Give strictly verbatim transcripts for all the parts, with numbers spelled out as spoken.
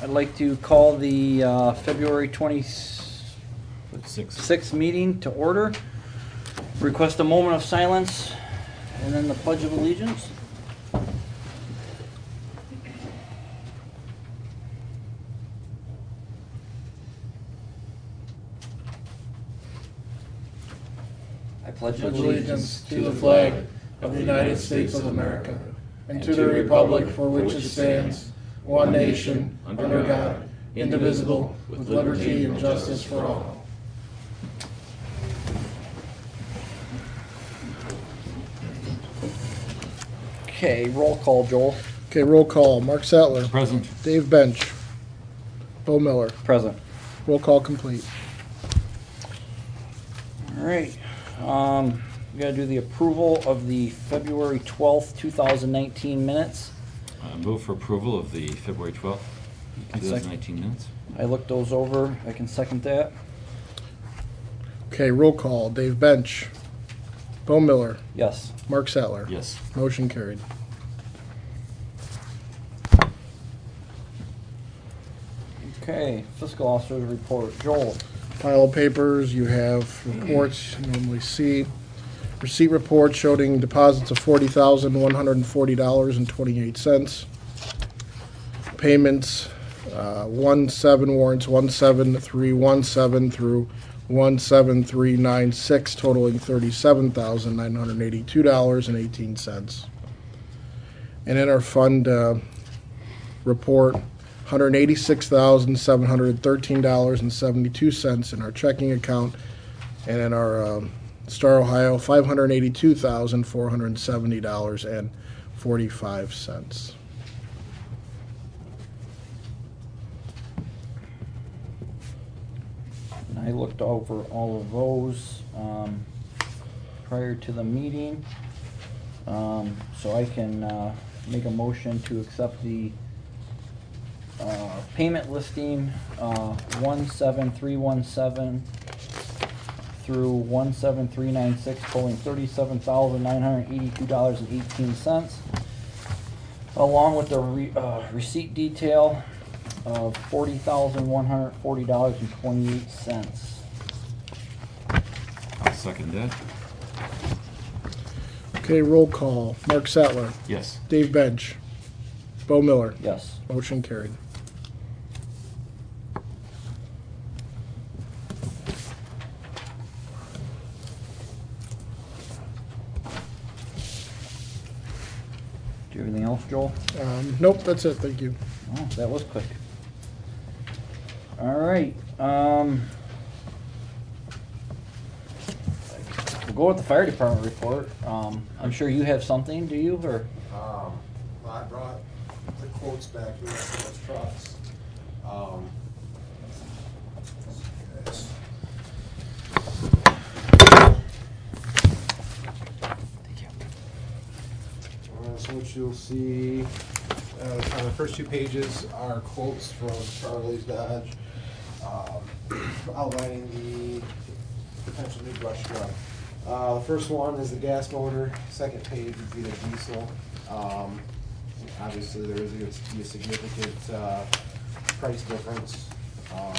I'd like to call the uh, February twenty-sixth meeting to order. Request a moment of silence and then the Pledge of Allegiance. I pledge allegiance to the flag of the United States of America and to the republic for which it stands, one nation, under God, indivisible, with liberty and justice for all. Okay, roll call, Joel. Okay, roll call. Mark Sattler. Present. Dave Bench. Bo Miller. Present. Roll call complete. All right. Um, we got to do the approval of the February twelfth, two thousand nineteen minutes. Uh, move for approval of the February twelfth, twenty nineteen minutes. I looked those over. I can second that. Okay, roll call. Dave Bench. Bo Miller. Yes. Mark Sattler. Yes. Motion carried. Okay, fiscal officer's report. Joel. Pile of papers. You have reports you normally see. Receipt report showing deposits of forty thousand one hundred forty dollars and twenty-eight cents. Payments, uh, one seven warrants, one seven three one seven through one seven three nine six, totaling thirty-seven thousand nine hundred eighty-two dollars and eighteen cents. And in our fund uh, report, one hundred eighty-six thousand seven hundred thirteen dollars and seventy-two cents in our checking account, and in our um, Star Ohio, five hundred eighty-two thousand four hundred seventy dollars and forty-five cents. And I looked over all of those um, prior to the meeting, um, so I can uh, make a motion to accept the uh, payment listing uh, one seven three one seven through one seven three nine six, totaling thirty-seven thousand nine hundred eighty-two dollars and eighteen cents, along with the re uh, receipt detail of forty thousand one hundred forty dollars and twenty-eight cents. I'll second that. Okay, roll call. Mark Sattler. Yes. Dave Bench. Bo Miller. Yes. Motion carried. Do you have anything else, Joel? Um, nope, that's it. Thank you. Oh, that was quick. All right. Um, we'll go with the fire department report. Um, I'm sure you have something, do you? Or Um, I brought the quotes back here for those trucks. Um, yes. Thank you. Uh, so what you'll see uh, on the first two pages are quotes from Charlie's Dodge, um, outlining the potential new brush truck. Uh, the first one is the gas motor. Second page would be the diesel. Um, obviously, there is going to be a significant uh, price difference. Um,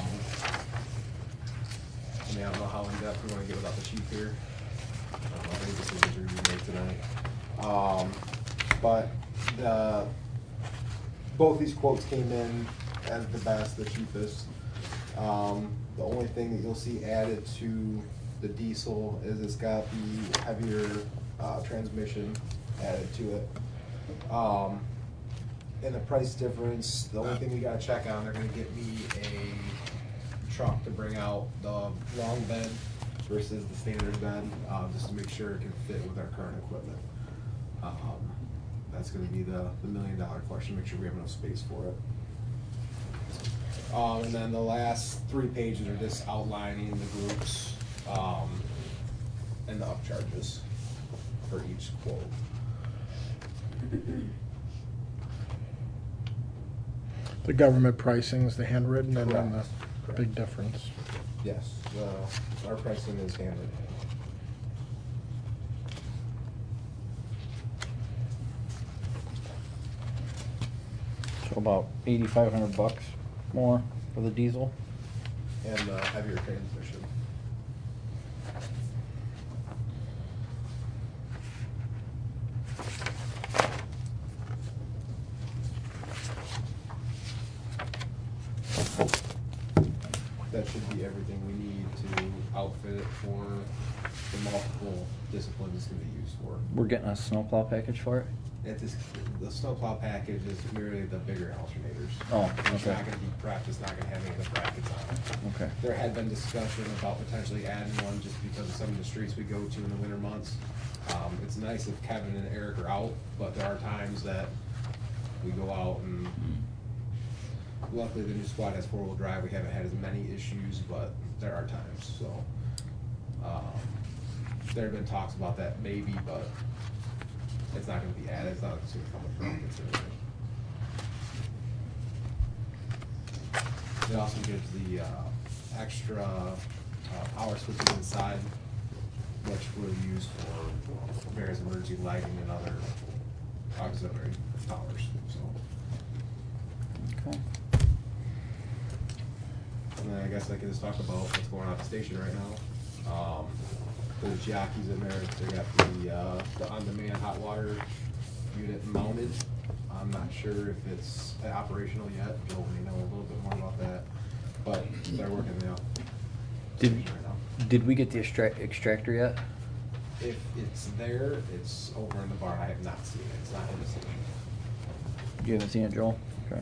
I mean, I don't know how in depth we want to get without the chief here. I don't know if any decisions are going to be made tonight. Um, but the, both these quotes came in as the best, the cheapest. Um, the only thing that you'll see added to the diesel is it's got the heavier uh, transmission added to it. Um, and the price difference, the only thing we gotta check on, they're gonna get me a truck to bring out the long bed versus the standard bed, uh, just to make sure it can fit with our current equipment. Um, that's gonna be the, the million dollar question, make sure we have enough space for it. Um, and then the last three pages are just outlining the groups, um, and the upcharges for each quote. The government pricing is the handwritten and then the Correct. big difference. Yes, uh, our pricing is handed. So about eighty-five hundred bucks. more for the diesel. And uh, heavier transmission. That should be everything we need to outfit it for the multiple disciplines it's gonna be used for. We're getting a snowplow package for it. At this, the snowplow package is merely the bigger alternators. Oh, It's okay. not gonna be prepped, it's not gonna have any of the brackets on it. Okay. There had been discussion about potentially adding one just because of some of the streets we go to in the winter months. Um, it's nice if Kevin and Eric are out, but there are times that we go out and luckily the new squad has four-wheel drive. We haven't had as many issues, but there are times, so. um, There have been talks about that maybe, but it's not gonna be added, it's not gonna come with brackets or anything. It also gives the, uh, extra, uh, power switches inside, which we'll use for various emergency lighting and other auxiliary powers, so. Okay. And then I guess I can just talk about what's going on at the station right now. Um, there's jockeys in there, they got the, uh, the on-demand hot water unit mounted. I'm not sure if it's operational yet, Joel may know a little bit more about that, but they're working now. Did, right now. did we get the extract, extractor yet? If it's there, it's over in the barn, I have not seen it, it's not in the station. You haven't seen it, Joel? Okay.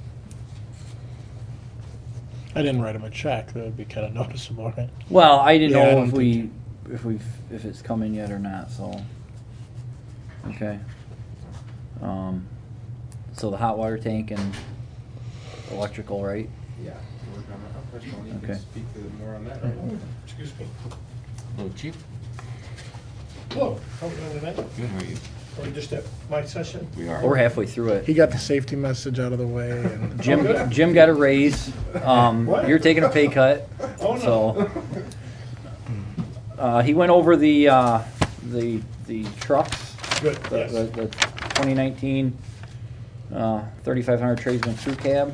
I didn't write him a check. That would be kind of noticeable, right? Well, I didn't Yeah, I know don't if we, think- if we've, if it's coming yet or not, so. Okay. Um, so the hot water tank and electrical, right? Yeah, we're working on that. Oh, Rich, you Okay. can speak to more on that right now. Excuse me. Hello, Chief. Hello, how are we doing tonight? Good, how are you? Are we just at my session? We are. We're halfway through it. He got the safety message out of the way, and Jim, Oh, good. Jim got a raise. Um, What? you're taking a pay cut. Oh, no. So, uh, he went over the, uh, the, the trucks. Good, The, yes. the, the twenty nineteen, uh, thirty-five hundred tradesman crew cab.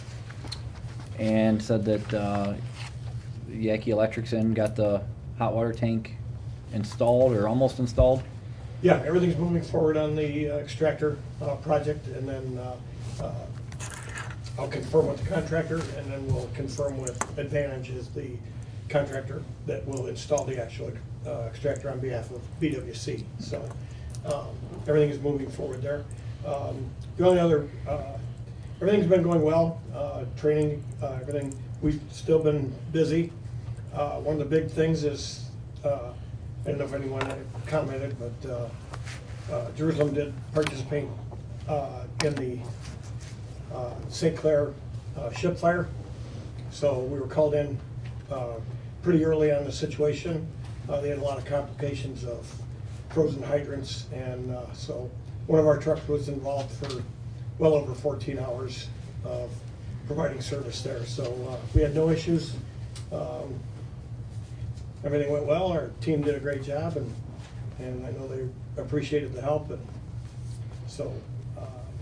And said that, uh, Yaki Electric's in, got the hot water tank installed or almost installed. Yeah, everything's moving forward on the uh, extractor uh, project, and then uh, uh, I'll confirm with the contractor, and then we'll confirm with Advantage as the contractor that will install the actual uh, extractor on behalf of B W C. So um, everything is moving forward there. Um, The only other, uh, everything's been going well, uh, training, uh, everything, we've still been busy. Uh, One of the big things is, uh, I don't know if anyone commented, but uh, uh, Jerusalem did participate uh, in the uh, Saint Clair uh, ship fire. So we were called in uh, pretty early on the situation. Uh, They had a lot of complications of frozen hydrants, and uh, so one of our trucks was involved for well over fourteen hours of providing service there. So uh, we had no issues. Um, Everything went well. Our team did a great job, and, and I know they appreciated the help. And so, uh,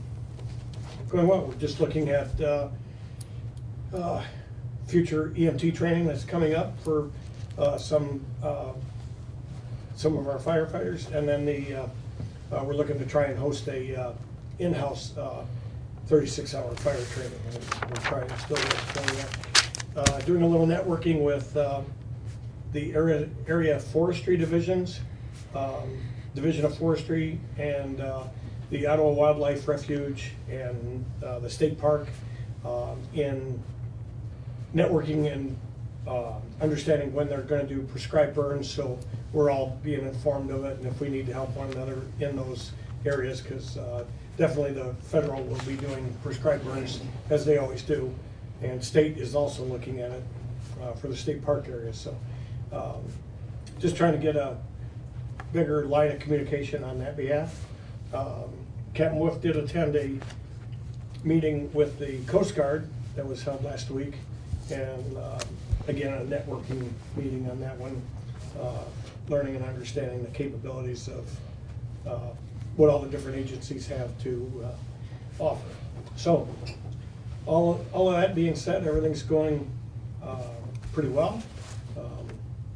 going well. We're just looking at uh, uh, future E M T training that's coming up for uh, some uh, some of our firefighters, and then the uh, uh, we're looking to try and host a uh, in-house uh, thirty-six hour fire training. And we're trying still doing that. Uh, doing a little networking with. Uh, the area area forestry divisions, um, Division of Forestry, and uh, the Ottawa Wildlife Refuge, and uh, the state park, um, in networking and uh, understanding when they're going to do prescribed burns, so we're all being informed of it, and if we need to help one another in those areas, because uh, definitely the federal will be doing prescribed burns as they always do, and state is also looking at it uh, for the state park area. So. Um, just trying to get a bigger line of communication on that behalf. Um, Captain Wolf did attend a meeting with the Coast Guard that was held last week, and um, again, a networking meeting on that one, uh, learning and understanding the capabilities of uh, what all the different agencies have to uh, offer. So, all, all of that being said, everything's going uh, pretty well. Um,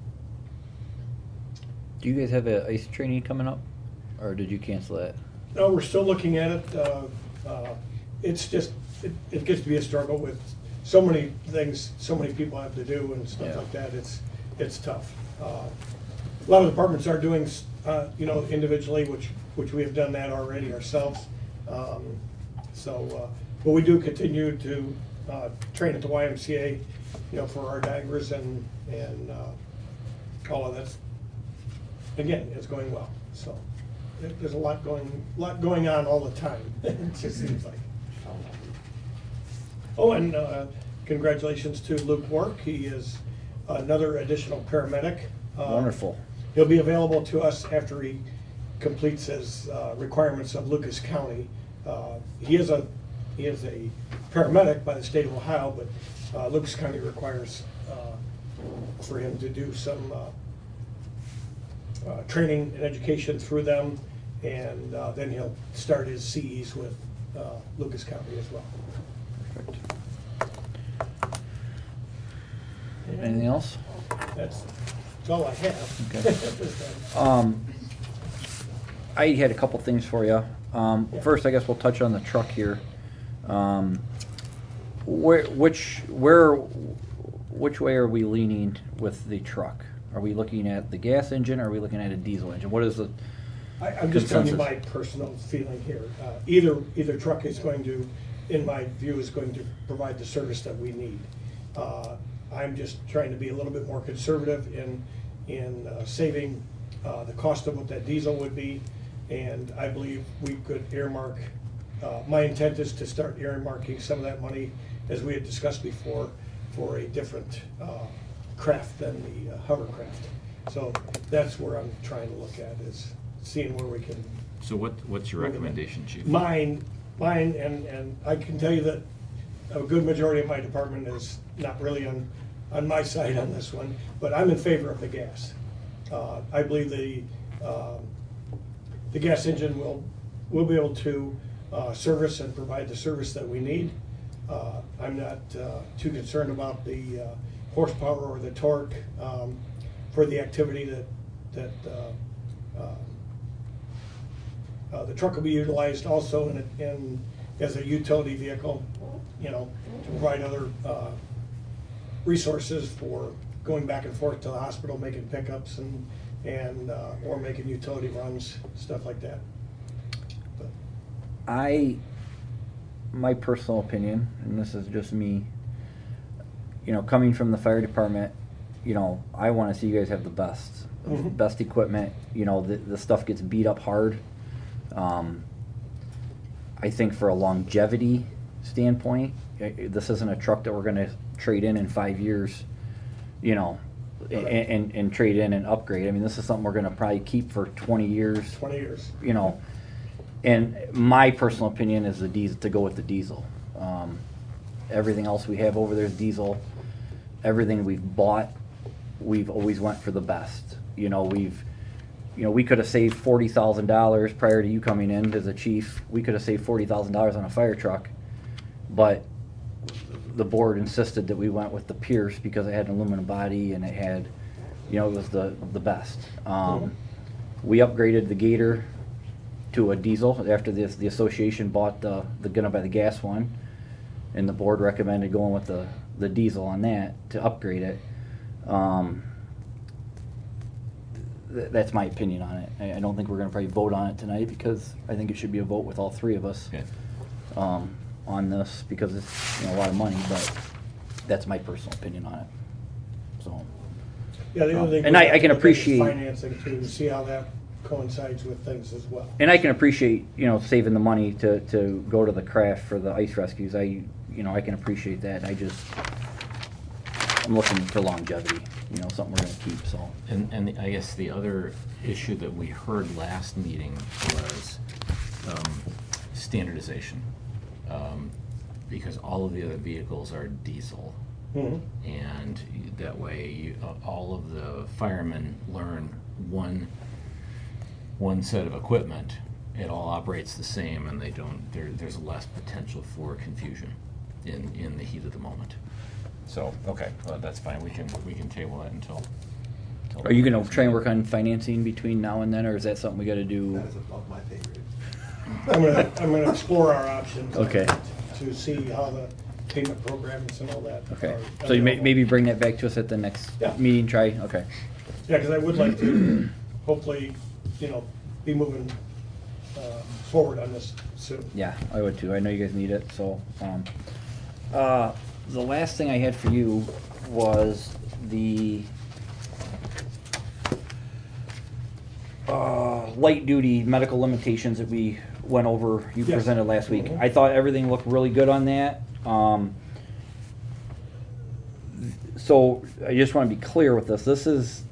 Do you guys have a ice training coming up, or did you cancel that? No, we're still looking at it. Uh, uh, It's just, it it gets to be a struggle with so many things, so many people have to do and stuff Yeah. like that. It's, it's tough. Uh, A lot of departments are doing, uh, you know, individually, which, which we have done that already ourselves. Um, So, uh, but we do continue to uh, train at the Y M C A, you know, for our divers and, and uh, all of that's, again, it's going well. So there- there's a lot going, lot going on all the time, it just seems like. Oh, and uh, congratulations to Luke Work. He is another additional paramedic. Uh, Wonderful. He'll be available to us after he completes his uh, requirements of Lucas County. Uh, He is a, he is a paramedic by the state of Ohio, but uh, Lucas County requires uh, for him to do some uh, uh, training and education through them, and uh, then he'll start his C Es with uh, Lucas County as well. Perfect. Anything else? That's, that's all I have. Okay. Um, I had a couple things for you. Um, Yeah. First, I guess we'll touch on the truck here. Um, where, which, where, which way are we leaning with the truck? Are we looking at the gas engine, or are we looking at a diesel engine? What is the, I, I'm just telling you my Consensus. personal feeling here. Uh, Either, either truck is going to, in my view, is going to provide the service that we need. Uh, I'm just trying to be a little bit more conservative in, in uh, saving uh, the cost of what that diesel would be. And I believe we could earmark, uh, my intent is to start earmarking some of that money, as we had discussed before, for a different uh, craft than the uh, hovercraft. So that's where I'm trying to look at, is seeing where we can. So what, what's your recommendation, Chief? Mine, mine, and, and I can tell you that a good majority of my department is not really on, on my side on this one, but I'm in favor of the gas. Uh, I believe the, um, the gas engine will, will be able to uh, service and provide the service that we need. Uh, I'm not uh, too concerned about the uh, horsepower or the torque um, for the activity that, that uh, um, uh, the truck will be utilized also in, a- in, as a utility vehicle, you know, to provide other uh, resources for going back and forth to the hospital, making pickups and, and, uh, or making utility runs, stuff like that. But I, my personal opinion, and this is just me, you know, coming from the fire department, you know, I want to see you guys have the best, Mhm. best equipment. You know, the, the stuff gets beat up hard. Um, I think for a longevity standpoint, eh, this isn't a truck that we're going to trade in in five years, you know, and, and, and trade in and upgrade. I mean, this is something we're going to probably keep for twenty years. twenty years. You know, and my personal opinion is the diesel, to go with the diesel. Um, everything else we have over there is diesel. Everything we've bought, we've always went for the best. You know, we've, you know, we could have saved forty thousand dollars prior to you coming in as a chief. We could have saved forty thousand dollars on a fire truck, but the board insisted that we went with the Pierce because it had an aluminum body and it had, you know, it was the the best. Um, we upgraded the Gator to a diesel after this. The association bought the the gonna buy the gas one, and the board recommended going with the the diesel on that to upgrade it. Um, th- that's my opinion on it. I, I don't think we're gonna probably vote on it tonight because I think it should be a vote with all three of us. Okay. Um, on this because it's, you know, a lot of money, but that's my personal opinion on it. So, Yeah, the Um, other thing. and we I- have I to can look at is appreciate- Financing too, to see how that coincides with things as well. and I can appreciate, you know, saving the money to, to go to the craft for the ice rescues. I, you know, I can appreciate that. I just, I'm looking for longevity, you know, something we're gonna keep, so. And, and the- I guess the other issue that we heard last meeting was um, standardization. Um, Because all of the other vehicles are diesel. Mhm. And that way, you- uh, all of the firemen learn one, one set of equipment. It all operates the same and they don't, there, there's less potential for confusion. in, in the heat of the moment. So, okay, well, that's fine, we can, we can table that until. until Are you the gonna next try and meeting. work on financing between now and then, or is that something we gotta do? That is above my pay grade. I'm gonna, I'm gonna explore our options. Okay. To see how the payment programs and all that. Okay, are so you may, available. maybe bring that back to us at the next Yeah. meeting, try, okay. Yeah, because I would like to hopefully, you know, be moving uh, forward on this soon. Yeah, I would too. I know you guys need it, so, um, uh, the last thing I had for you was the, uh, light duty medical limitations that we went over, you Yes. presented last week. Mhm. I thought everything looked really good on that. Um, so I just want to be clear with this. This is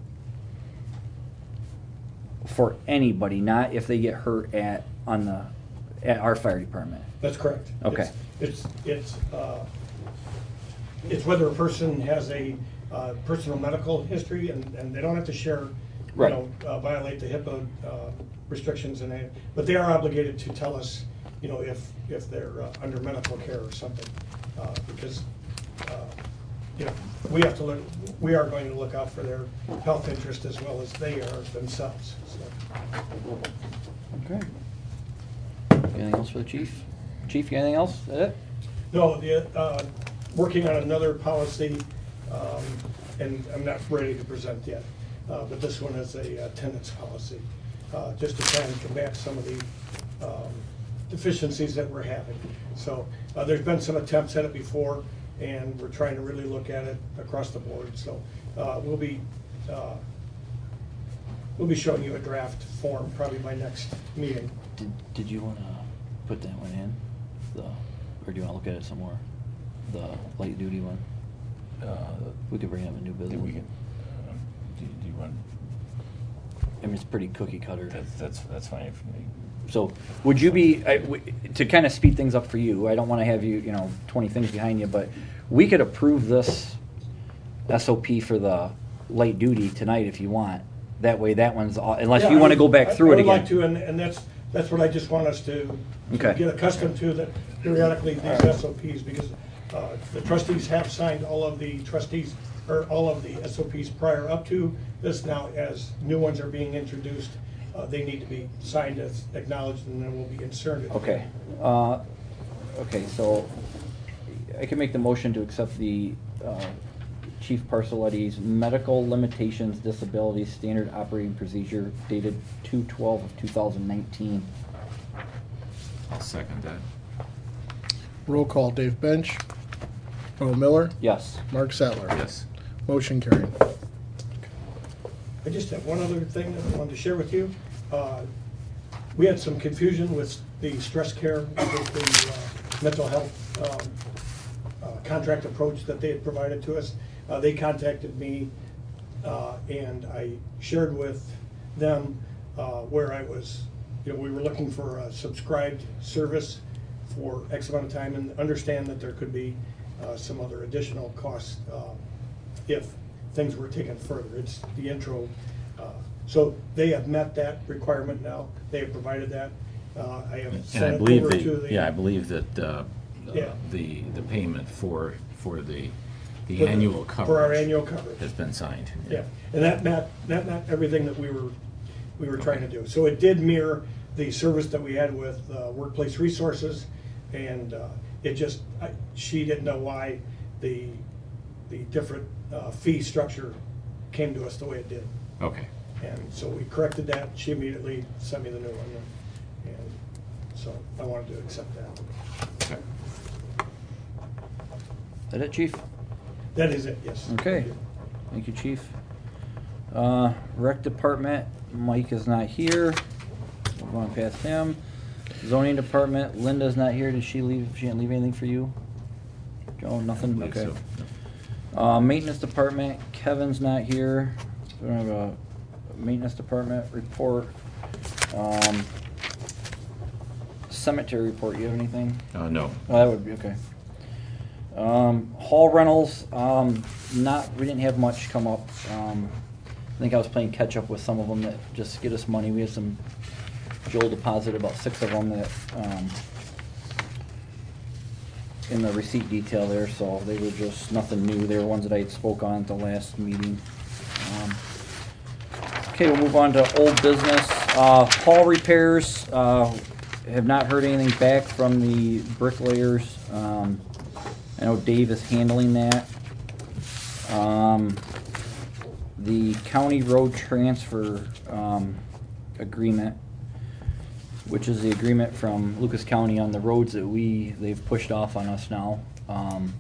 for anybody, not if they get hurt at, on the, at our fire department. That's correct. Okay. It's, it's, it's, uh, it's whether a person has a uh, personal medical history, and, and they don't have to share, you Right. know, uh, violate the HIPAA uh, restrictions and that, but they are obligated to tell us, you know, if, if they're uh, under medical care or something, uh, because, uh, you know, we have to look, we are going to look out for their health interest as well as they are themselves, so. Okay. Anything else for the chief? Chief, you got anything else? Is that it? No, the, uh, working on another policy, um, and I'm not ready to present yet, uh, but this one is a attendance policy, uh, just to try and combat some of the um, deficiencies that we're having. So uh, there's been some attempts at it before, and we're trying to really look at it across the board. So uh, we'll be, uh, we'll be showing you a draft form probably by next meeting. Did, did you wanna put that one in? The, or do you wanna look at it some more? The light duty one? Uh, We could bring up a new do business. we can, um, do, do you want, I mean, it's pretty cookie cutter. that's, that's, that's fine for me. So, would you be, I- w- to kind of speed things up for you, I don't want to have you, you know, twenty things behind you, but we could approve this S O P for the light duty tonight if you want. That way, that one's, all- unless Yeah, you I want to would- go back I- through it I would like again. to, and, and that's, that's what I just want us to, to Okay. get accustomed to, that periodically these S O Ps, because uh, the trustees have signed all of the trustees, or all of the S O Ps prior up to this. Now, as new ones are being introduced, uh, they need to be signed as acknowledged, and then will be inserted. Okay, uh, okay, so I can make the motion to accept the, uh, Chief Parcelletti's medical limitations disability standard operating procedure dated two twelve of two thousand nineteen. I'll second that. Roll call, Dave Bench. Earl Miller. Yes. Mark Sattler. Yes. Motion carried. I just have one other thing that I wanted to share with you. Uh, We had some confusion with the stress care, with the uh, mental health um, uh, contract approach that they had provided to us. Uh, They contacted me, uh, and I shared with them uh, where I was, you know, we were looking for a subscribed service for X amount of time, and understand that there could be uh, some other additional costs uh, if things were taken further. It's the intro. uh, So they have met that requirement now. They have provided that. Uh, I have And I sent it believe over to that, the. yeah, I believe that, uh, Yeah. the, the payment for, for the, the for the- annual coverage. For our annual coverage. Has been signed. Yeah, and that met, that met everything that we were, we were trying to do. So it did mirror the service that we had with uh, Workplace Resources, and uh, it just, I- she didn't know why the, the different uh, fee structure came to us the way it did. Okay. And so we corrected that. She immediately sent me the new one, and so I wanted to accept that. Okay. Is that it, Chief? That is it, yes. Okay. Thank you, Chief. Uh, Rec Department, Mike is not here. We're going past him. Zoning Department, Linda's not here. Did she leave? She didn't leave anything for you? Joe, nothing? Believe Okay. so. Uh, Maintenance Department, Kevin's not here. We don't have a Maintenance Department report. Um, Cemetery report, you have anything? Uh, no. Oh, that would be, okay. Um, hall rentals, um, not, we didn't have much come up. Um, I think I was playing catch up with some of them that just get us money. We had some, Joel deposited about six of them that, um, in the receipt detail there, so they were just nothing new. They were ones that I had spoke on at the last meeting. Um, Okay, we'll move on to old business. Uh, hall repairs, uh, have not heard anything back from the bricklayers. Um, I know Dave is handling that. Um, the county road transfer, um, agreement, which is the agreement from Lucas County on the roads that we, they've pushed off on us now. Um,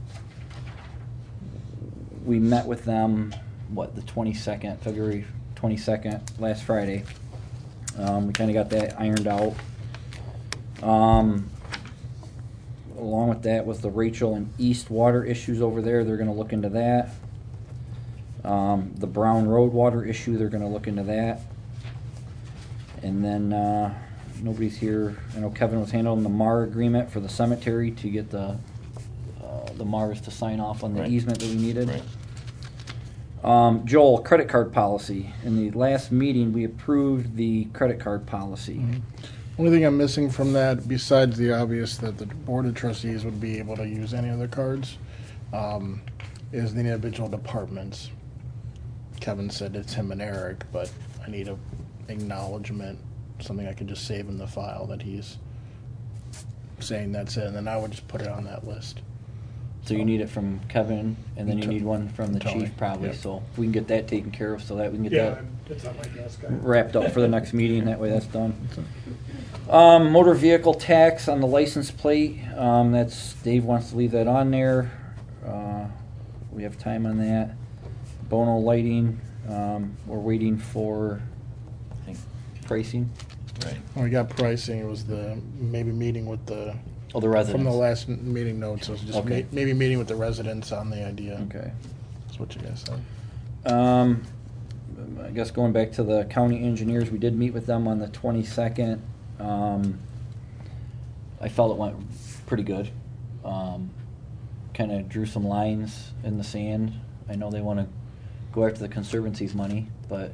we met with them, what, the twenty-second, February twenty-second, last Friday. Um, we kinda got that ironed out. Um, along with that was the Rachel and East water issues over there, they're gonna look into that. Um, the Brown Road water issue, they're gonna look into that. And then, uh, nobody's here, I know Kevin was handling the M A R agreement for the cemetery to get the, uh, the M A Rs to sign off on the Right. easement that we needed. Right. Um, Joel, credit card policy. In the last meeting, we approved the credit card policy. Only thing I'm missing from that, besides the obvious that the board of trustees would be able to use any of the cards, um, is the individual departments. Kevin said it's him and Eric, but I need a acknowledgement, something I could just save in the file that he's saying that's it, and then I would just put it on that list. So you need it from Kevin, and then you To- need one from the Tony, chief probably, yep. so if we can get that taken care of, so that we can get Yeah, that it's on my desk. wrapped up for the next meeting, that way that's done. Um, motor vehicle tax on the license plate, um, that's, Dave wants to leave that on there. Uh, we have time on that. Bono lighting, um, we're waiting for I think, pricing. right. When we got pricing, it was the, maybe meeting with the, Oh, the residents. from the last m- meeting notes, it was just Okay. may- maybe meeting with the residents on the idea. Okay. That's what you guys said. Um, I guess going back to the county engineers, we did meet with them on the twenty-second. Um, I felt it went pretty good. Um, kind of drew some lines in the sand. I know they want to go after the Conservancy's money, but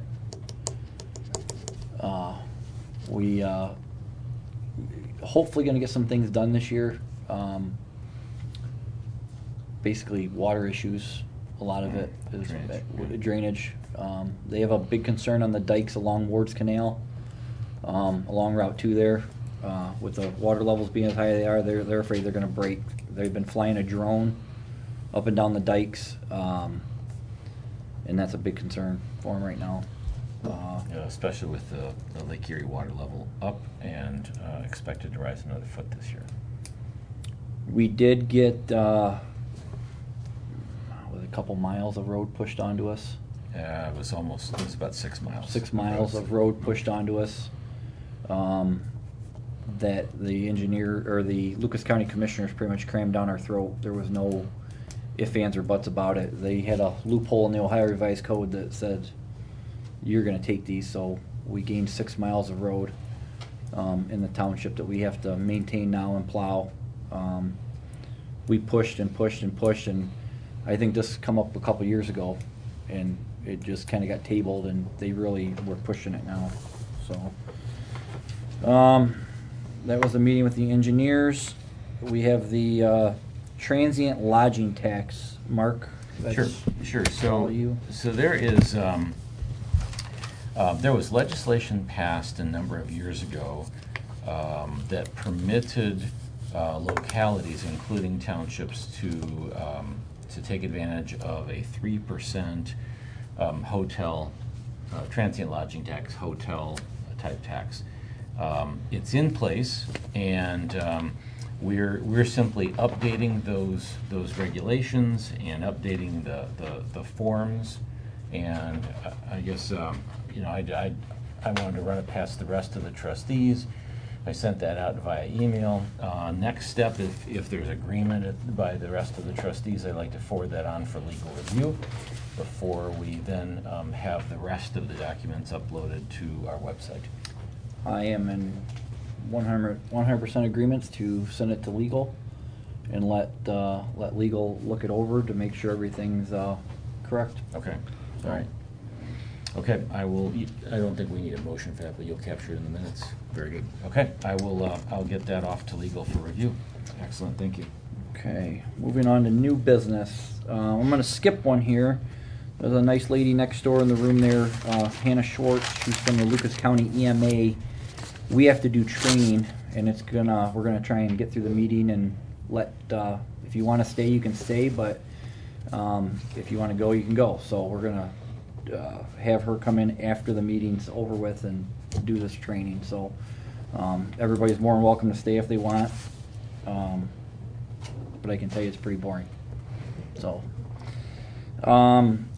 uh, we uh, hopefully going to get some things done this year. Um, basically, water issues. A lot of it is Drainage. uh, drainage. Um, they have a big concern on the dikes along Ward's Canal, um, along Route Two there. Uh, with the water levels being as high as they are, they're they're afraid they're going to break. They've been flying a drone up and down the dikes, um, and that's a big concern for them right now. Uh, Yeah, especially with the, the Lake Erie water level up and uh, expected to rise another foot this year. we did get uh, with a couple miles of road pushed onto us. Yeah, it was almost, it was about six miles. Six miles of road pushed onto us. Um, that the engineer, or the Lucas County Commissioners pretty much crammed down our throat. There was no ifs, ands, or buts about it. They had a loophole in the Ohio Revised Code that said, you're gonna take these, so we gained six miles of road, um, in the township that we have to maintain now and plow. Um, we pushed and pushed and pushed, and I think this come up a couple years ago, and it just kinda got tabled, and they really were pushing it now, so. Um, that was a meeting with the engineers. We have the, uh, transient lodging tax. Mark? Sure, that's sure. all So, you. so there is, um, uh, there was legislation passed a number of years ago um, that permitted uh, localities, including townships, to um, to take advantage of a three percent um, hotel uh, transient lodging tax, hotel type tax. Um, it's in place, and um, we're we're simply updating those those regulations and updating the the, the forms. And uh, I guess um, you know I, I I wanted to run it past the rest of the trustees. I sent that out via email. Uh, next step, if if there's agreement by the rest of the trustees, I'd like to forward that on for legal review before we then um, have the rest of the documents uploaded to our website. I am in one hundred percent agreements to send it to legal and let, uh, let legal look it over to make sure everything's, uh, correct. Okay, all right. Okay, I will, I don't think we need a motion for that, but you'll capture it in the minutes. Very good. Okay, I will, uh, I'll get that off to legal for review. Excellent, thank you. Okay, moving on to new business. Uh, I'm gonna skip one here. There's a nice lady next door in the room there, uh, Hannah Schwartz. She's from the Lucas County E M A. We have to do training, and it's gonna, we're gonna try and get through the meeting and let, uh, if you wanna stay, you can stay, but, um, if you wanna go, you can go. So we're gonna, uh, have her come in after the meeting's over with and do this training, so, um, everybody's more than welcome to stay if they want. Um, but I can tell you it's pretty boring. So, um,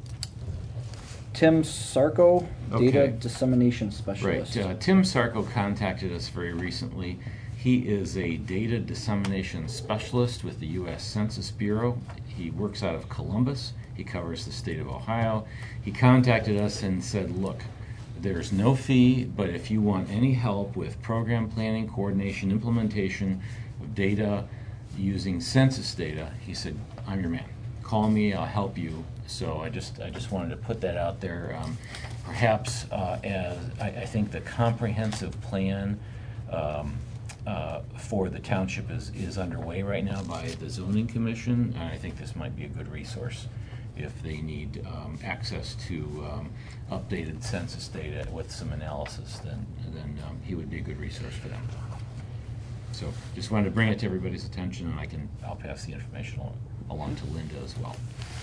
Tim Sarko, Data Okay. Dissemination Right. Specialist. Uh, Tim Sarko contacted us very recently. He is a data dissemination specialist with the U S Census Bureau. He works out of Columbus. He covers the state of Ohio. He contacted us and said, look, there's no fee, but if you want any help with program planning, coordination, implementation of data using census data, he said, I'm your man. Call me, I'll help you. So I just I just wanted to put that out there. Um, perhaps uh, as I, I think the comprehensive plan um, uh, for the township is, is underway right now by the zoning commission, and I think this might be a good resource if they need um, access to um, updated census data with some analysis. Then then um, he would be a good resource for them. So just wanted to bring it to everybody's attention, and I can I'll pass the information along, along to Linda as well.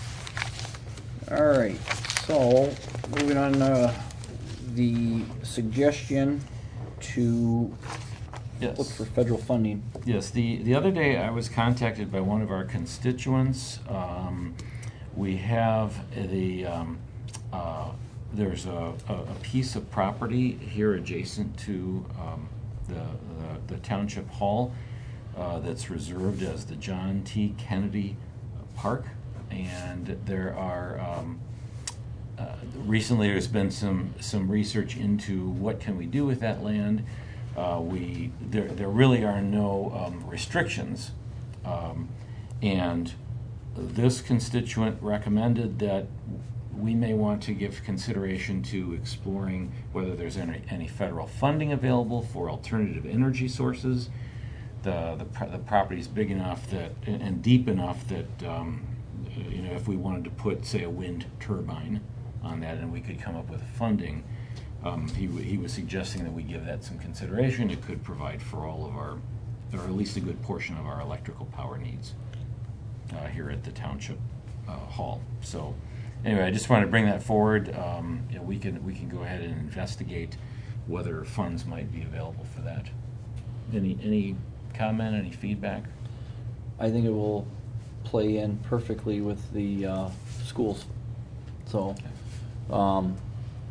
All right, so moving on, uh, the suggestion to Yes. look for federal funding. Yes, the, the other day I was contacted by one of our constituents. Um, we have the, um, uh, there's a, a, a piece of property here adjacent to um, the, the, the township hall uh, that's reserved as the John T. Kennedy Park. And there are, um, uh, recently there's been some, some research into what can we do with that land. Uh, we there there really are no um, restrictions, um, and this constituent recommended that we may want to give consideration to exploring whether there's any, any federal funding available for alternative energy sources. The the, pro- the property is big enough that and, and deep enough that um, you know if we wanted to put say a wind turbine on that and we could come up with funding. Um, he, w- he was suggesting that we give that some consideration. It could provide for all of our, or at least a good portion of our electrical power needs uh, here at the township uh, hall. So, anyway, I just wanted to bring that forward. Um, you know, we can we can go ahead and investigate whether funds might be available for that. Any any comment? Any feedback? I think it will play in perfectly with the uh, schools. So, um,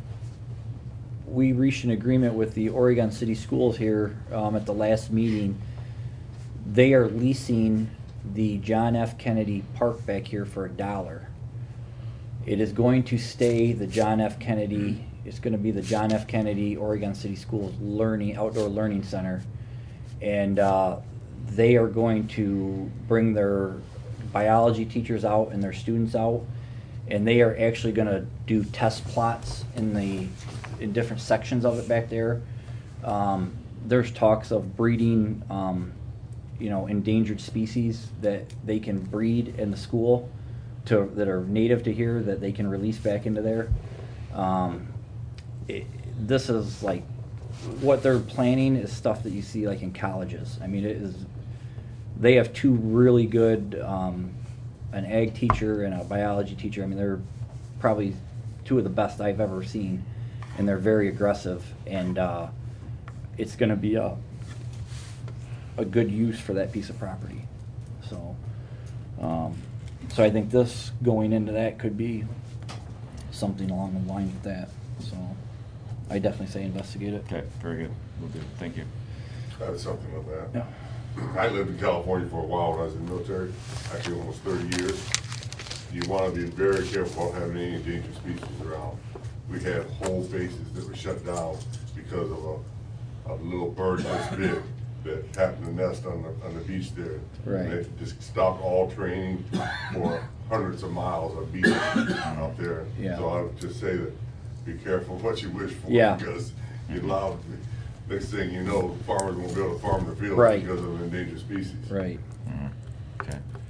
we reached an agreement with the Oregon City Schools here um, at the last meeting. They are leasing the John F. Kennedy Park back here for a dollar. It is going to stay the John F. Kennedy, it's going to be the John F. Kennedy Oregon City Schools Learning Outdoor Learning Center. And uh, they are going to bring their biology teachers out and their students out, and they are actually going to do test plots in the in different sections of it back there. Um, there's talks of breeding, um, you know, endangered species that they can breed in the school to that are native to here that they can release back into there. Um, it, this is like what they're planning is stuff that you see like in colleges. I mean, it is. They have two really good, um, an ag teacher and a biology teacher. I mean, they're probably two of the best I've ever seen, and they're very aggressive. And uh, it's going to be a a good use for that piece of property. So, um, so I think this going into that could be something along the lines with that. So, I definitely say investigate it. Okay, very good. We'll do. Thank you. I have something on that. Yeah. I lived in California for a while when I was in the military, actually almost thirty years. You want to be very careful about having any endangered species around. We had whole bases that were shut down because of a, a little bird this big that happened to nest on the, on the beach there. Right. And they just stopped all training for hundreds of miles of beaches out there. Yeah. So I would just say that be careful what you wish for, Yeah. because you allow, next thing you know, farmers won't be able to farm their fields Right. because of endangered species. Right. Mhm. Okay.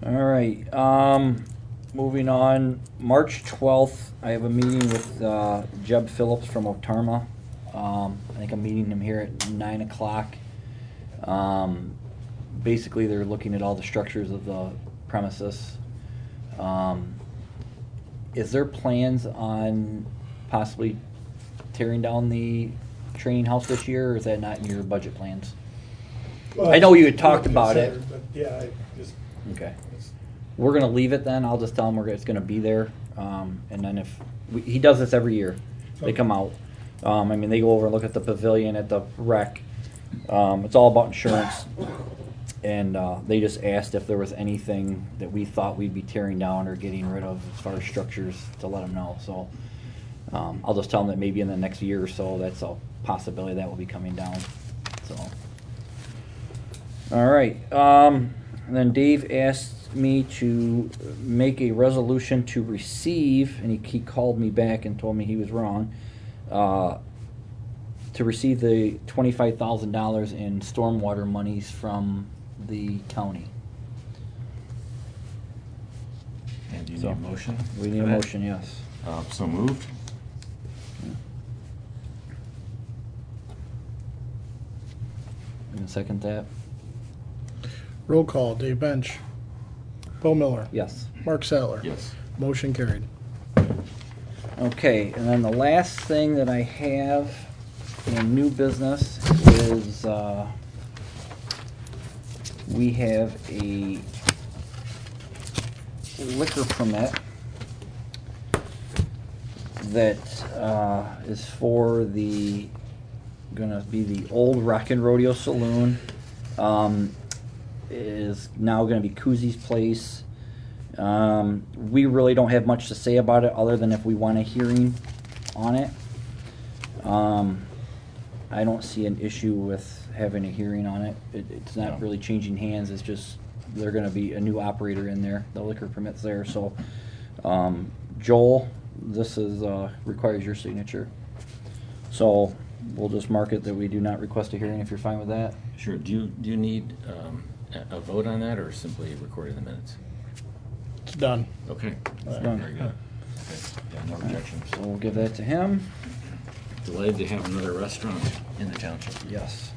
All right, um, moving on, March twelfth, I have a meeting with, uh, Jeb Phillips from Otarma. Um, I think I'm meeting him here at nine o'clock. Um, basically, they're looking at all the structures of the premises. Um, is there plans on possibly tearing down the training house this year, or is that not in your budget plans? I know you had talked about it. Considered, But yeah, I just, Okay. We're gonna leave it then. I'll just tell him we're, it's gonna be there. Um, and then if, we, he does this every year. They come out. Um, I mean, they go over and look at the pavilion at the rec. Um, it's all about insurance. And, uh, they just asked if there was anything that we thought we'd be tearing down or getting rid of as far as structures, to let them know. So, um, I'll just tell them that maybe in the next year or so, that's a possibility that will be coming down, so. All right, um, and then Dave asked me to make a resolution to receive, and he, he called me back and told me he was wrong, uh, to receive the twenty-five thousand dollars in stormwater monies from the county. And do you need So, a motion? We need a for that? motion, yes. Uh, so moved. You can second that? Roll call, Dave Bench. Bo Miller. Yes. Mark Sattler. Yes. Motion carried. Okay, and then the last thing that I have in new business is, uh, we have a liquor permit that, uh, is for the, gonna be the old Rockin' Rodeo Saloon. Um, is now gonna be Koozy's Place. Um, we really don't have much to say about it other than if we want a hearing on it. Um, I don't see an issue with having a hearing on it. it it's not No. really changing hands. It's just they're going to be a new operator in there. The liquor permit's there. So, um, Joel, this is uh, requires your signature. So we'll just mark it that we do not request a hearing if you're fine with that. Sure. Do you, do you need um, a, a vote on that, or simply recording the minutes? It's done. Okay. done. Very good. Okay. Yeah, no objections. So we'll give that to him. Delighted to have another restaurant in the township. Yes.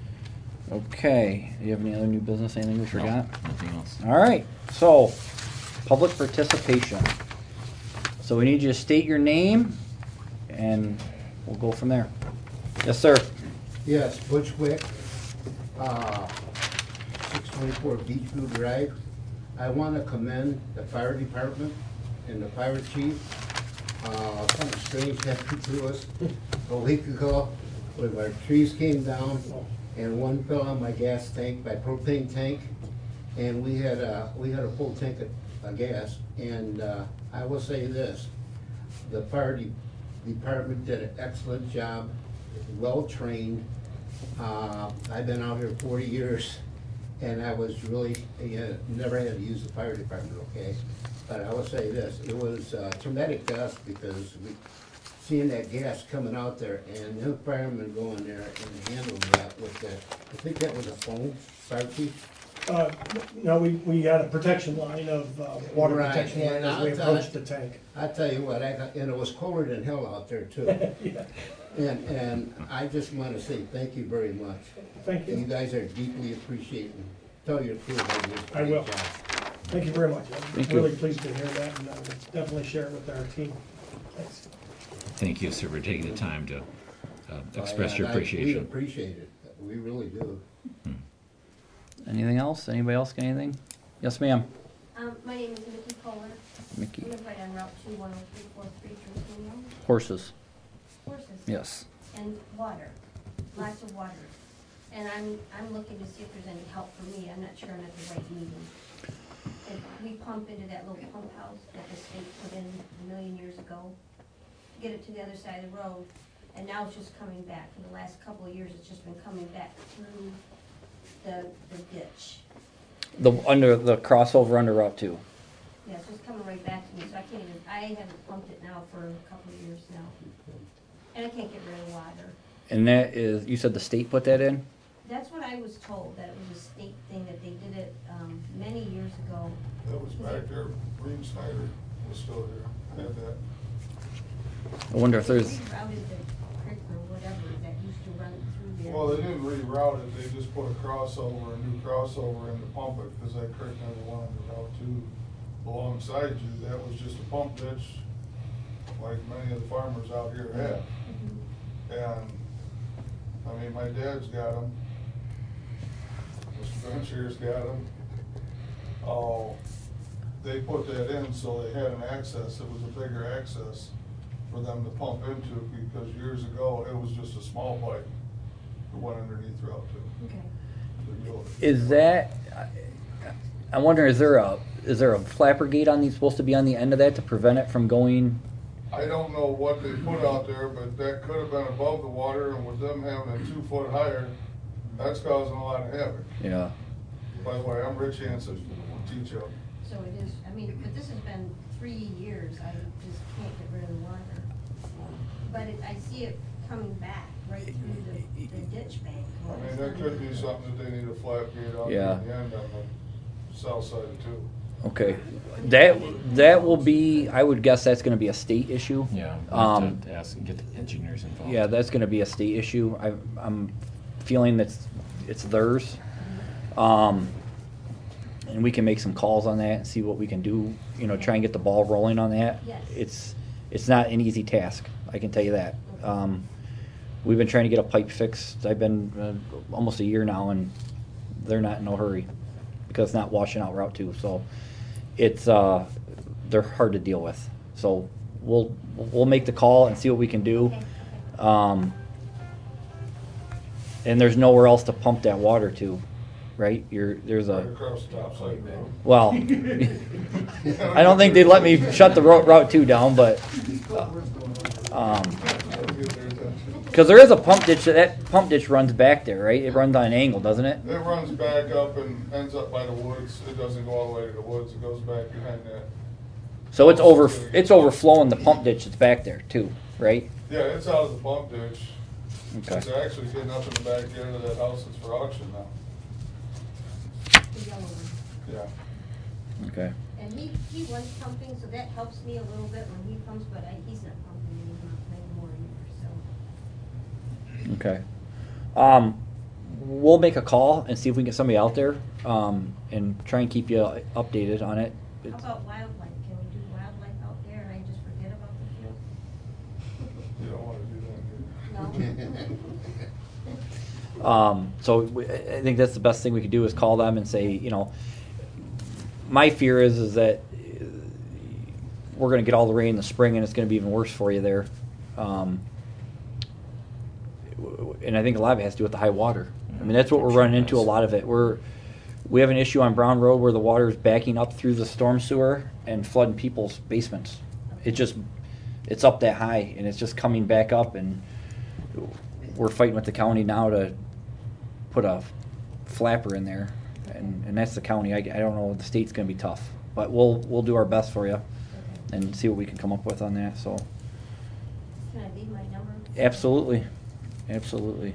Okay. Do you have any other new business? Anything we No, forgot? nothing else. All right. So, public participation. So we need you to state your name, and we'll go from there. Yes, sir. Yes, Butch Wick, uh, six twenty-four Beachview Drive. I want to commend the fire department and the fire chief. Uh, something strange happened to us a week ago when our trees came down and one fell on my gas tank, my propane tank, and we had a, we had a full tank of, of gas. And uh, I will say this, the fire de- department did an excellent job, well-trained. Uh, I've been out here forty years, and I was really, yeah, never had to use the fire department, okay? But I will say this, it was uh, traumatic to us because we, seeing that gas coming out there and the firemen going there and handling that with the, I think that was a phone, fire chief? uh, no, we, we had a protection line of, uh, water Right, protection line and as we I'll tell approached you- the tank. I tell you what, I got, and it was colder than hell out there too. Yeah, And, and I just want to say thank you very much. thank You you. guys are deeply appreciated. Tell your crew they did a I great will. job. Thank you very much. Thank I'm you. really pleased to hear that, and I will definitely share it with our team. Thanks. Thank you, sir, for taking the time to uh, express And your I- We appreciation. appreciate it. We really do. Anything else? Anybody else got anything? Yes, ma'am. Um, my name is Mickey Kohler. Mickey. I live right on Route two, one oh three four three, Drummond. Horses. Horses. Yes. And water, lots of water. And I'm, I'm looking to see if there's any help for me. I'm not sure I'm at the right meeting. And we pump into that little pump house that the state put in a million years ago, get it to the other side of the road, and now it's just coming back. For the last couple of years, it's just been coming back through the, the ditch. The under the crossover under Route Two. Yeah, it's just coming right back to me, so I can't even, I haven't pumped it now for a couple of years now. And I can't get rid of water. And that is, you said the state put that in? That's what I was told, that it was a state thing, that they did it, um, many years ago. That was back there, Reed Snyder was still there, had that. I wonder if They there's, rerouted the creek or whatever that used to run through there. Well, they didn't reroute it, they just put a crossover, a new crossover in to pump it, because that creek never wanted to route to alongside you. That was just a pump ditch, like many of the farmers out here have. Mhm. And, I mean, my dad's got them. Mister Venture's got them. Oh, they put that in so they had an access, it was a bigger access for them to pump into, because years ago, it was just a small pipe that went underneath Route two. Okay. The utility. is that, I wonder, is there a, is there a flapper gate on these supposed to be on the end of that to prevent it from going? I don't know what they put out there, but that could have been above the water, and with them having it two foot higher, that's causing a lot of havoc. Yeah. By the way, I'm Rich Hanson, teach up. So it is, I mean, but this has been three years, I just can't get rid of the water. But it, I see it coming back right through the, the ditch bank. I mean, that could be something that they need a flap gate out Yeah. at the end on the south side too. Okay, that, that will be, I would guess that's gonna be a state issue. Yeah, we'll Um, have to ask and get the engineers involved. Yeah, that's gonna be a state issue. I, I'm feeling that's, it's theirs. Um, and we can make some calls on that and see what we can do, you know, try and get the ball rolling on that. Yes. It's, it's not an easy task, I can tell you that. Um, we've been trying to get a pipe fixed. I've been, uh, almost a year now, and they're not in no hurry because it's not washing out Route two, so it's, uh, they're hard to deal with. So we'll, we'll make the call and see what we can do. Okay, okay. Um, and there's nowhere else to pump that water to, right? You're, there's Right a, across the top side road. well, I don't think they'd let me shut the ro- Route two down, but, uh, um, That'll get their attention. cause there is a pump ditch, that pump ditch runs back there, right? It runs on an angle, doesn't it? It runs back up and ends up by the woods. It doesn't go all the way to the woods. It goes back behind that. So it's over, it's overflowing the pump ditch that's back there too, right? Yeah, it's out of the pump ditch. Okay. It's actually getting up in the backyard of that house that's for auction now. The yellow one. Yeah. Okay. And he, he was pumping, so that helps me a little bit when he pumps, but I, he's not pumping anymore, anymore either, so. Okay. Um, we'll make a call and see if we can get somebody out there, um, and try and keep you updated on it. How about wildlife? Can we do wildlife out there and I just forget about the field? You don't want to do that, do you? No? Um, so we, I think that's the best thing we could do is call them and say, you know, my fear is is that uh, we're going to get all the rain in the spring and it's going to be even worse for you there. Um, and I think a lot of it has to do with the high water. I mean, that's what we're running into, a lot of it. We're we have an issue on Brown Road where the water is backing up through the storm sewer and flooding people's basements. It just it's up that high and it's just coming back up, and we're fighting with the county now to put a flapper in there, and, and that's the county. I, I don't know, the state's gonna be tough, but we'll we'll do our best for you and see what we can come up with on that. So Can I leave my number? absolutely, absolutely.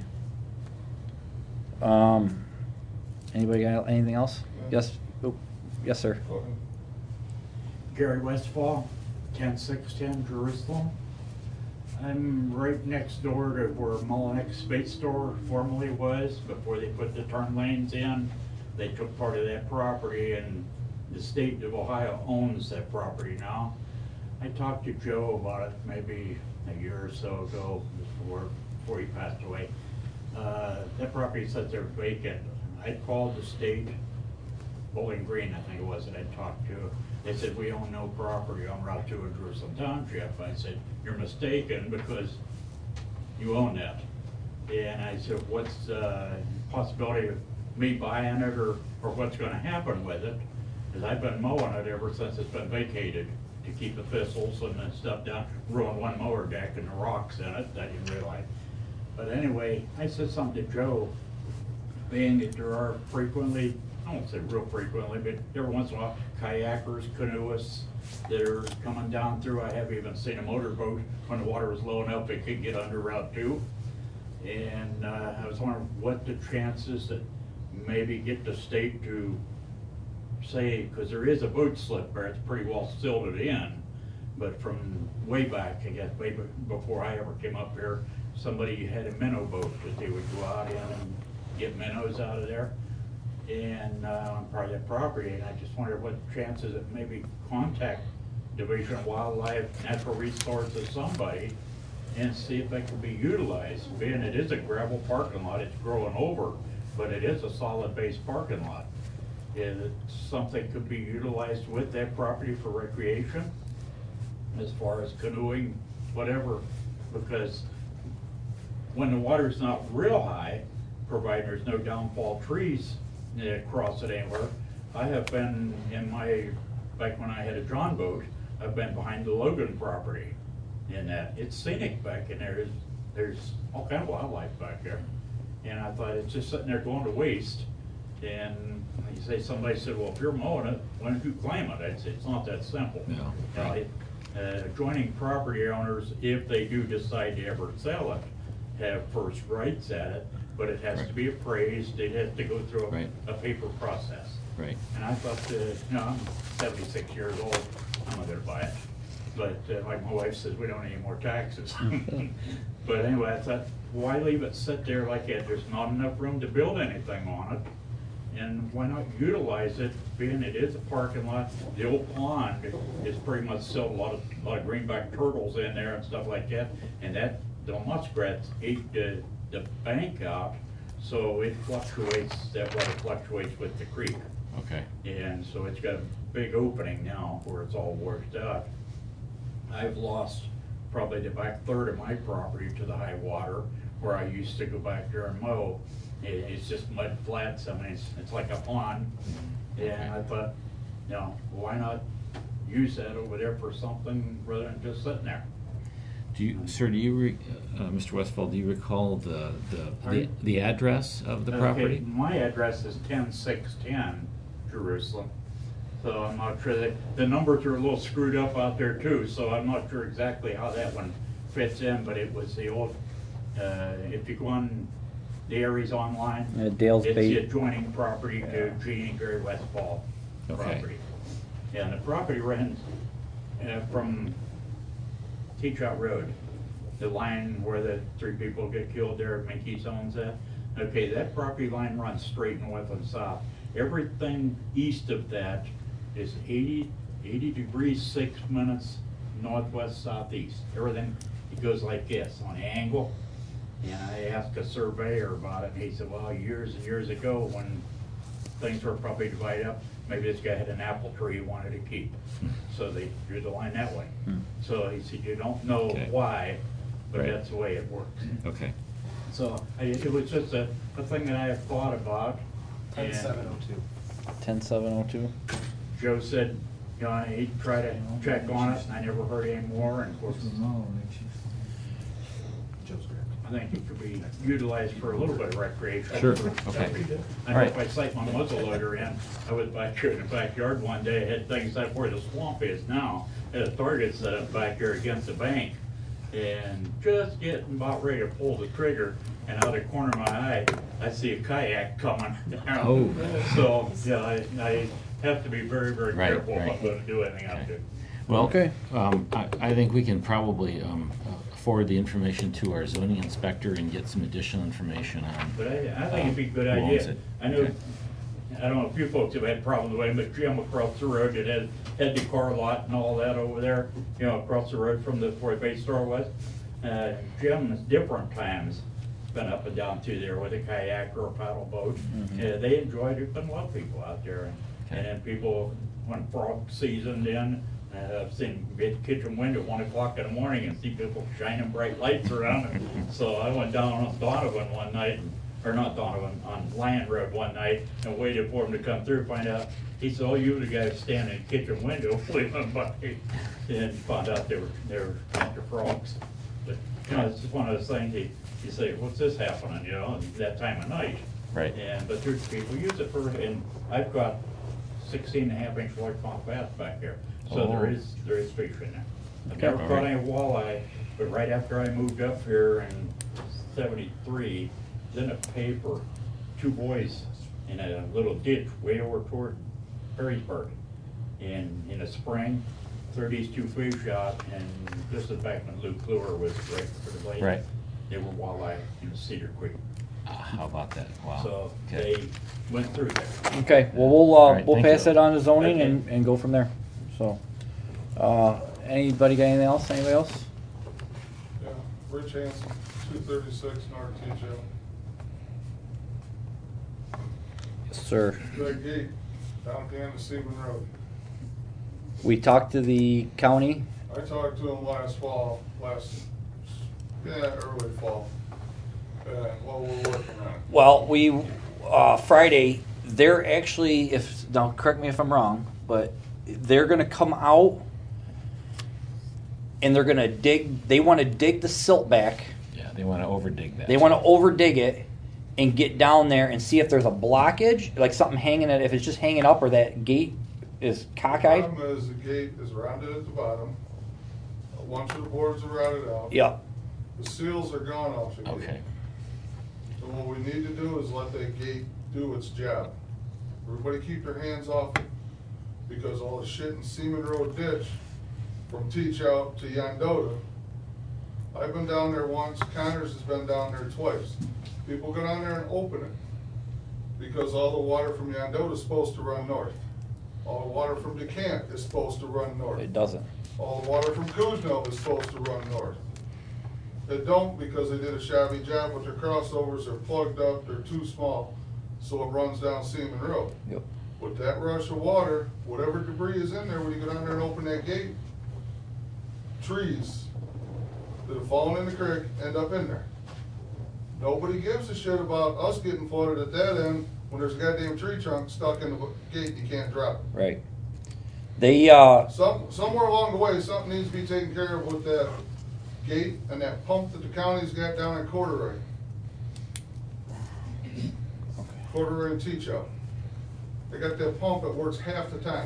Um, anybody got anything else? Yeah. Yes. Oh, yes, sir. Go ahead. Gary Westfall, ten six ten Jerusalem. I'm right next door to where Mullinex Bait Store formerly was, before they put the turn lanes in. They took part of that property, and the state of Ohio owns that property now. I talked to Joe about it maybe a year or so ago, before, before he passed away. Uh, that property sits there vacant. I called the state, Bowling Green, I think it was, that I talked to. They said, we own no property on Route two in Jerusalem Township. I said, you're mistaken, because you own that. And I said, what's the possibility of me buying it, or, or what's gonna happen with it? Because I've been mowing it ever since it's been vacated, to keep the thistles and the stuff down. Ruined one mower deck and the rocks in it, I didn't realize. But anyway, I said something to Joe, being that there are frequently, I won't say real frequently, but every once in a while, kayakers, canoeists that are coming down through. I have even seen a motorboat, when the water was low enough, it could get under Route two. And uh, I was wondering what the chances that maybe get the state to say, because there is a boot slip there, it's pretty well silted in, but from way back, I guess, way be- before I ever came up here, somebody had a minnow boat that they would go out in and get minnows out of there, and uh, on part of that property, and I just wondered what chances that maybe contact Division of Wildlife, Natural Resources, somebody, and see if that can be utilized. Being it is a gravel parking lot, it's growing over, but it is a solid base parking lot. If something could be utilized with that property for recreation, as far as canoeing, whatever, because when the water's not real high, provided there's no downfall trees that cross it anywhere, I have been in my, back when I had a John boat, I've been behind the Logan property. And that, it's scenic back in there, there's, there's all kind of wildlife back there. And I thought it's just sitting there going to waste. And you say, somebody said, well, if you're mowing it, why don't you claim it? I'd say, it's not that simple. No, Now, right. it- uh, Adjoining property owners, if they do decide to ever sell it, have first rights at it, but it has to Right. be appraised, it has to go through Right. a, a paper process. Right. And I thought, uh, you know, I'm seventy-six years old, I'm not gonna buy it. But uh, like my wife says, we don't need more taxes. But anyway, I thought, why leave it sit there like that? There's not enough room to build anything on it. And why not utilize it, being it is a parking lot? The old pond is pretty much still a lot of, a lot of greenback turtles in there and stuff like that. And that, the muskrats ate the, the bank out, so it fluctuates, that water fluctuates with the creek. Okay. And so it's got a big opening now where it's all worked out. I've lost probably the back third of my property to the high water, where I used to go back there and mow. It, it's just mud flats, I mean, it's, it's like a pond. And I thought, you know, why not use that over there for something rather than just sitting there? Do you, sir, do you, re- uh, Mister Westfall, do you recall the, the, the, Pardon? the address of the Okay, property? my address is ten six ten Jerusalem, so I'm not sure that, the numbers are a little screwed up out there too, so I'm not sure exactly how that one fits in, but it was the old, uh, if you go on the Aries online, Uh, Dale's it's the Bait. adjoining property to Gene and Gary Westfall Okay. property. And the property runs uh, from Teachout Road, the line where the three people get killed there, Minky's owns that. Okay, that property line runs straight north and south. Everything east of that is eighty, eighty degrees, six minutes northwest, southeast. Everything, it goes like this on an angle. And I asked a surveyor about it, and he said, well, years and years ago, when things were probably divided up, maybe this guy had an apple tree he wanted to keep. So they drew the line that way. Hmm. So he said, you don't know Okay. why, but Right. that's the way it works. Okay. So I, it was just a, a thing that I have thought about. Ten and seven oh two. Ten seven oh two. Joe said, you know, he'd try to check on it, and I never heard any more, and of course, Joe's correct. I think it could be utilized for a little bit of recreation. Sure, For- okay. I know if I cite my muzzle loader in, I was back here in the backyard one day, had things like where the swamp is now, had a target set up back there against the bank, and just getting about ready to pull the trigger, and out of the corner of my eye, I see a kayak coming down. Oh. So, yeah, I, I have to be very, very Right, careful if I'm right. gonna do anything out Okay. there. Well, Okay. um, I, I think we can probably, um, uh, forward the information to our zoning inspector and get some additional information on. But I, I think it'd be a good Who owns idea. it. I know, Okay. I don't know if you folks have had problems with it, but Jim across the road that had, had the car lot and all that over there, you know, across the road from the, where the bait store was. Uh, Jim has different times been up and down through there with a kayak or a paddle boat. Uh, they enjoyed it, been a lot of people out there. And- Okay. And then people, when frog seasoned in, uh, I've seen the kitchen window at one o'clock in the morning and see people shining bright lights around it. So I went down on Donovan one night, or not Donovan, on Land Road one night and waited for him to come through, find out. He said, oh, you were the guy standing in the kitchen window, we went by and found out they were, they were after frogs. But, you know, it's just one of those things, you, you say, what's this happening, you know, at that time of night? Right. And, but there's people use it for, and I've got sixteen and a half inch largemouth bass back there. So Oh. there is, there is fish in there. I've Okay. never All caught right. any walleye, but right after I moved up here in seventy-three, was in a paper, two boys in a little ditch way over toward Perrysburg. And in the spring, thirties two fish shot, and this is back when Luke Kluwer was right for the blade. Right. They were walleye in Cedar Creek. Ah, how about that? Wow. So Okay. they went through there. Okay, well, we'll, uh, All right, we'll thank pass you. it on to zoning Okay. and, and go from there, so. Uh, anybody got anything else, anybody else? Yeah, Rich Hanson, two thirty-six North T J. Yes, sir. That gate down at the end of Seaman Road. We talked to the county, I talked to him last fall, last, yeah, early fall. And what we're working on. well, we, uh, Friday, they're actually, if, now, correct me if I'm wrong, but they're gonna come out and they're gonna dig, they wanna dig the silt back. Yeah, they want to overdig that. They want to over dig it and get down there and see if there's a blockage, like something hanging it, if it's just hanging up or that gate is cockeyed. The problem is the gate is rounded at the bottom. A bunch of the boards are routed out. Yep. The seals are gone off the gate. Okay. So what we need to do is let that gate do its job. Everybody keep their hands off it, because all the shit in Seaman Road ditch from Teach Out to Yandota. I've been down there once, Connors has been down there twice. People go down there and open it, because all the water from Yandota is supposed to run north. All the water from DeCant is supposed to run north. It doesn't. All the water from Kuzno is supposed to run north. They don't, because they did a shabby job with their crossovers, they're plugged up, they're too small, so it runs down Seaman Road. Yep. With that rush of water, whatever debris is in there, when you go down there and open that gate, trees that have fallen in the creek end up in there. Nobody gives a shit about us getting flooded at that end when there's a goddamn tree trunk stuck in the gate, you can't drop it. Right. They, uh, Some, somewhere along the way, something needs to be taken care of with that gate and that pump that the county's got down in Corduroy. Corduroy and Teach Out. They got that pump that works half the time.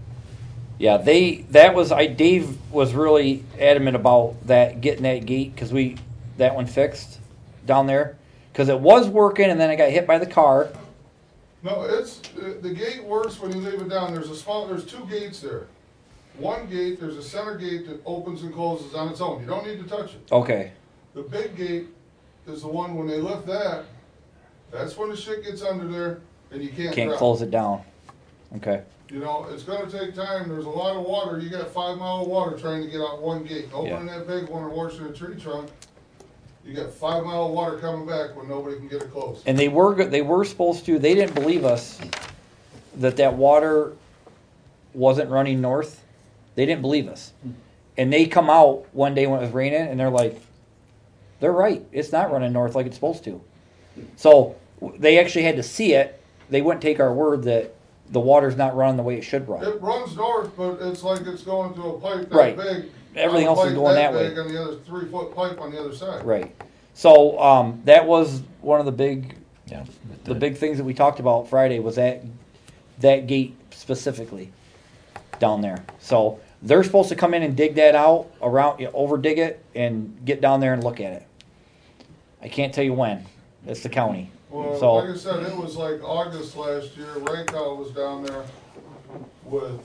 yeah, they, that was, I, Dave was really adamant about that, getting that gate, cause we, that one fixed down there. Cause it was working and then I got hit by the car. No, it's, the, the gate works when you leave it down. There's a small, there's two gates there. One gate, there's a center gate that opens and closes on its own. You don't need to touch it. Okay. The big gate is the one, when they lift that, that's when the shit gets under there and you can't Can't drop. close it down. Okay. You know, it's gonna take time. There's a lot of water. You got five mile of water trying to get out one gate. Opening that big one and washing a tree trunk, you got five mile of water coming back when nobody can get it closed. And they were, go- they were supposed to, they didn't believe us that that water wasn't running north. They didn't believe us. And they come out one day when it was raining and they're like, they're right. It's not running north like it's supposed to. So w- they actually had to see it. They wouldn't take our word that the water's not running the way it should run. It runs north, but it's like it's going through a pipe that Right. big. Everything on a else is pipe going that way. big on the other three foot pipe on the other side. Right. So um, that was one of the big, Yeah. the big things that we talked about Friday was that that gate specifically down there. So they're supposed to come in and dig that out around, you know, over dig it and get down there and look at it. I can't tell you when. It's the county. Well, So- like I said, it was like August last year. Rayco was down there with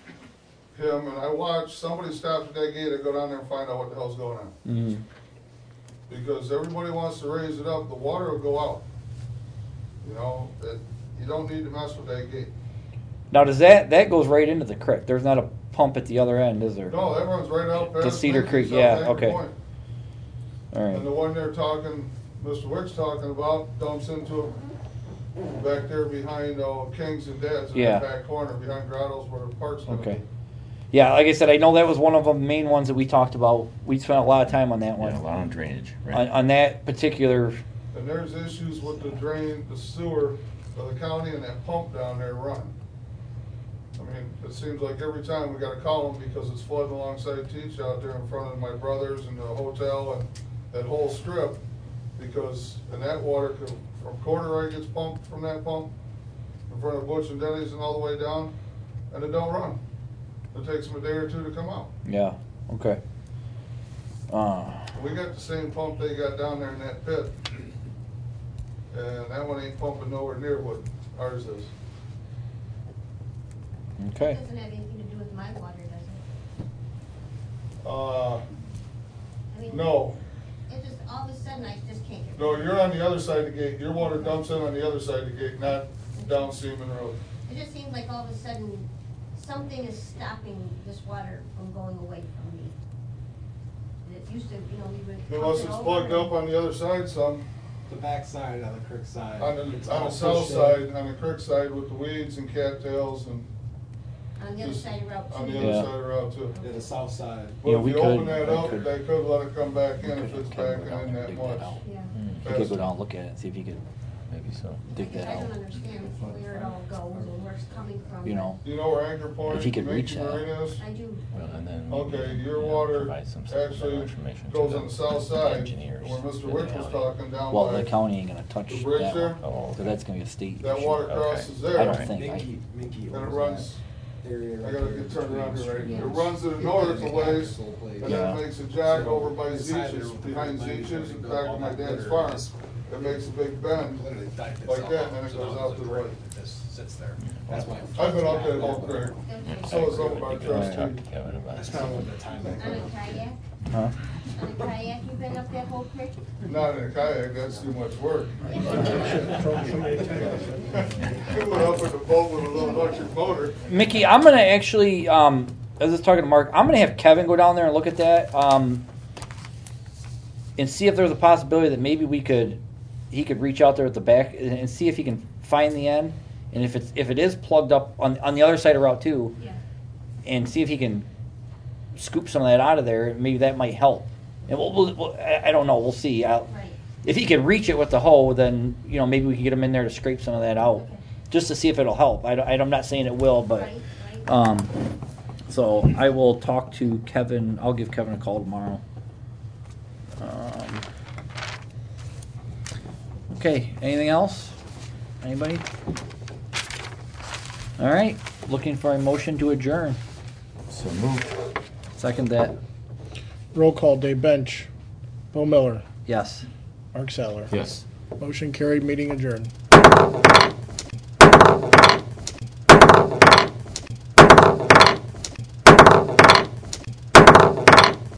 him, and I watched somebody stop at that gate. I go down there and find out what the hell's going on. Mhm. Because everybody wants to raise it up, the water will go out. You know, it, you don't need to mess with that gate. Now does that that goes right into the creek? There's not a pump at the other end, is there? No, that runs right out past. To Cedar Lincoln, Creek, South yeah, Anchor okay. Point. All And the right. one they're talking, Mister Wick's talking about, dumps into it back there behind uh, King's and Dad's in Yeah. that back corner behind Grotto's where the park's gonna Okay. be. Yeah, like I said, I know that was one of the main ones that we talked about. We spent a lot of time on that one. Yeah, a lot on drainage, On, right? on that particular, And there's issues with the drain, the sewer of the county and that pump down there running. I mean, it seems like every time we gotta call them because it's flooding alongside Teach out there in front of my brother's and the hotel and that whole strip. Because, and that water could, from Corduroy gets pumped from that pump in front of Butch and Denny's and all the way down, and it don't run. It takes them a day or two to come out. yeah, okay. Uh, We got the same pump they got down there in that pit. And that one ain't pumping nowhere near what ours is. okay. It doesn't have anything to do with my water, does it? Uh, I mean, no, It just, all of a sudden, I just can't get. no, you're on the other side of the gate. Your water dumps in on the other side of the gate, not down Seaman Road. It just seems like all of a sudden, something is stopping this water from going away from me. And it used to, you know, we would. pump Unless it it's over plugged and- up on the other side some, The back side on the creek side. on the, it's on all the south pushed in. side, on the creek side with the weeds and cattails and On the other just side of Route two. on the Yeah. other side of Route two. Yeah, the south side. But Yeah, if we you open could- that we up, could- they could let it come back in we if could it's have Kevin backing go down in there and that dig much. that out. Yeah. He could go down and look at it, see if he could maybe so dig that I out. don't understand where it all goes and where it's coming from. You know, You know where Anchor Point, If he could reach Minky that. Marine is? I do. Well, and then. Okay, you your know, water provide some supplemental actually information to goes on the south side, engineers where Mister in the Witch was alley. talking down well, the by, county ain't gonna touch The bridge that there? one, Oh, so that's gonna be a state that issue. water Okay. crosses I there. don't think, I, Minky, Minky And it owns runs, that area I right gotta there get turned around here, right? between It those. runs to the north a ways, Axle place. and Yeah. then it makes a jog over by Inside Zeech's, there, behind the Zeech's, ladies in go back all of my that dad's litter farm. is- It makes a big bend, Literally diked like itself that, out, and then it so goes now out there's to a the creek right. that just sits there. That's why. I've been up that whole creek. Okay. So is over by It would be good to Trustee. talk to Kevin about That's it. probably the time that. On a kayak? huh? On a kayak, you been up that whole creek? Not in a kayak, that's too much work. You went up with a boat with a little electric motor. Mickey, I'm gonna actually, um, I was just talking to Mark, I'm gonna have Kevin go down there and look at that, um, and see if there's a possibility that maybe we could, he could reach out there at the back and, and see if he can find the end, and if it's, if it is plugged up on, on the other side of Route two, Yeah. and see if he can scoop some of that out of there, maybe that might help. And we'll, we'll, we'll I I don't know, we'll see. I'll, Right. if he can reach it with the hoe, then, you know, maybe we can get him in there to scrape some of that out, Okay. just to see if it'll help. I, don't- I'm not saying it will, but, Right, right. um, so I will talk to Kevin. I'll give Kevin a call tomorrow. Um, okay, anything else? Anybody? All right, looking for a motion to adjourn. So moved. Second that. Roll call, Dave Bench. Bill Miller. Yes. Mark Seller. Yes. Motion carried, meeting adjourned.